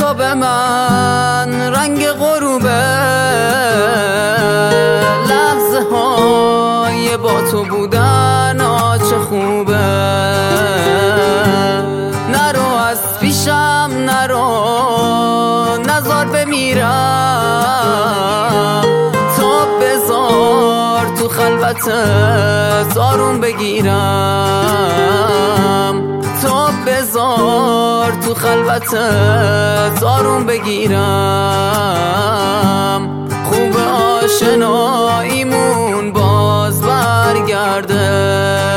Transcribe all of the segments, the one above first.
تو به من رنگ غروبه، لحظه های با تو بودن چه خوبه. نرو از پیشم نرو، نزار بمیرم، تو بذار تو خلوتت آروم بگیرم، تو بذار تو خلوتت آروم بگیرم. خوب آشناییمون باز برگرده،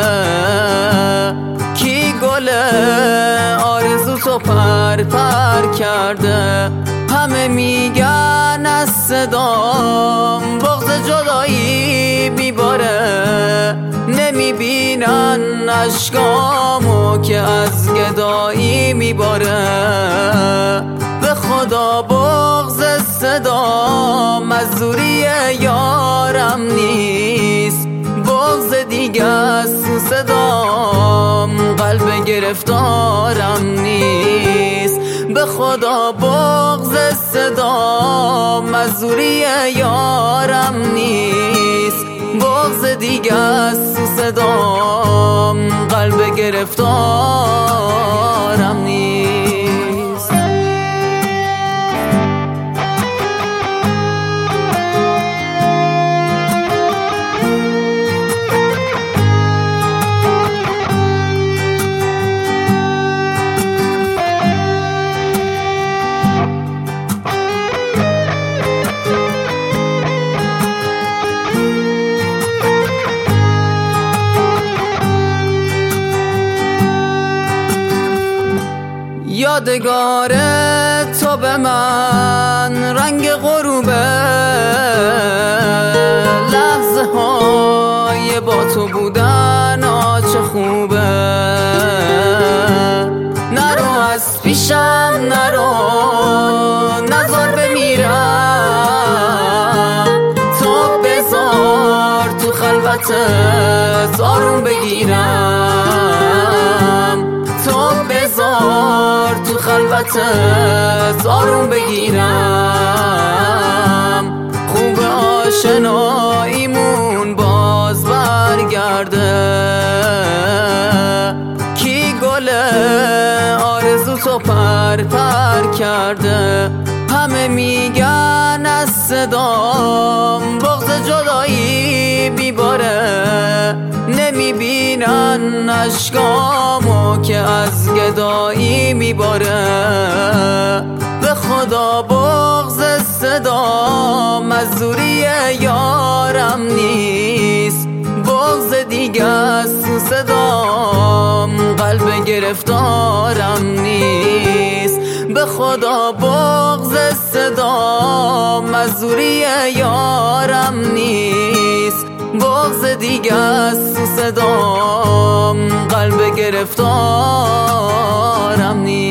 کی گل آرزو تو پر کرده. همه میگن از صدام بغض جدایی میباره، نمیبینن اشکامو که از گدایی میباره. به خدا بغض صدام از دوری یارم نیست، بغض دیگه از صدام قلب گرفتارم نیست. به خدا بغض صدام از دوری یارم نیست، بغض دیگه از صدام قلب گرفتارم نیست. یادگار تو به من رنگ غروبه، لحظه های با تو بودن چه خوبه. نرو از پیشم نرو، نزار بمیرم، تو بذار تو خلوتت آروم بگیرم، تو بذار تو خلوتت آروم بگیرم. خوب آشناییمون باز برگرده، کی گل آرزو تو پر کرده. همه میگن از صدام بغض جدایی میباره، نمیبینن اشکامو که از گدایی میباره. به خدا بغض صدام از دوری یارم نیست، بغض دیگه از صدام قلب گرفتارم نیست. به خدا بغض صدام از دوری یارم نیست، بغض دیگه از صدام قلب گرفتارم نیست.